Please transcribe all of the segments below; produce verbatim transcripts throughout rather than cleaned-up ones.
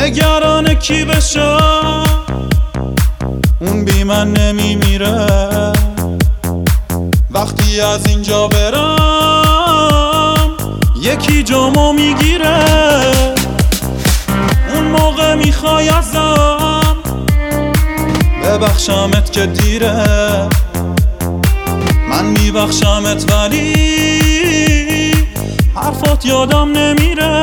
نگران کی بشم، اون بی من نمیمیره. وقتی از اینجا برم یکی جامو میگیره. اون موقع میخوای ازم ببخشمت که دیره. من میبخشمت ولی حرفات یادم نمیره.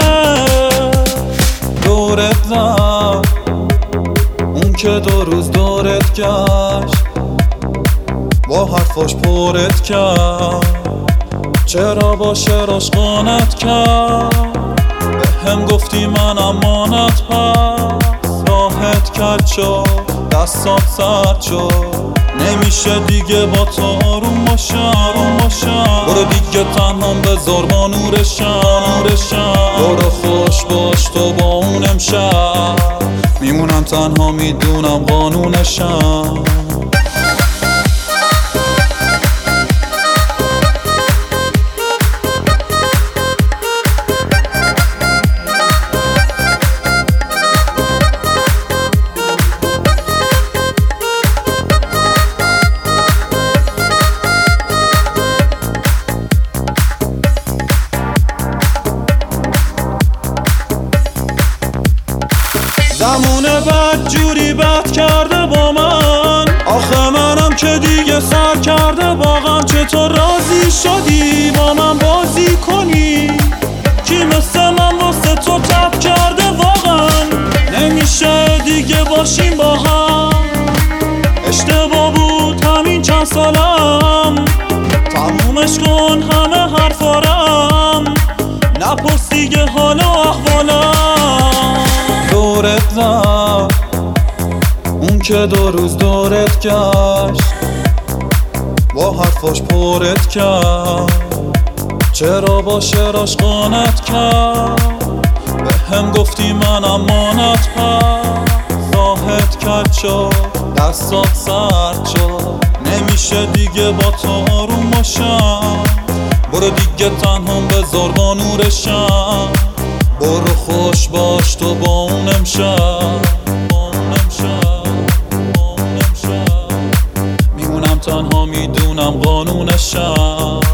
دورت زد اون که دو روز دورت گشت، با حرفاش پرت کرد. چرا با شعراش قانت کرد، به هم گفتی من امانت پس. راحت کرد شد دستات سرد شد، نمیشه دیگه با تو آروم باشم آروم باشم. برو دیگه تنهام بذار با نورشم نورشم. برو خوش باش تو با اون امشب، میمونم تنها میدونم قانونشم. زمونه بد جوری بد کرده با من، آخه منم که دیگه سر کرده واقعا. چطور راضی شدی با من بازی کنی؟ کی مثل من واسه تو تب کرده واقعا؟ نمیشه دیگه باشیم با هم، اشتباه بود همین چند سالم. تمومش کن همه حرفارم، نپرس دیگه حال و احوالم. دورت زد اون که دو روز دورت گشت، با حرفاش پرت کرد. چرا با شعراش قانت کرد، به هم گفتی من امانت پس. راحت کرد شد دستات سرد شد، نمیشه دیگه با تو آروم باشم. برو دیگه تنهام بذار با نورشم. برو خوش باش تو با اون امشب با اون امشب با اون امشب. میمونم تنها میدونم قانونشم.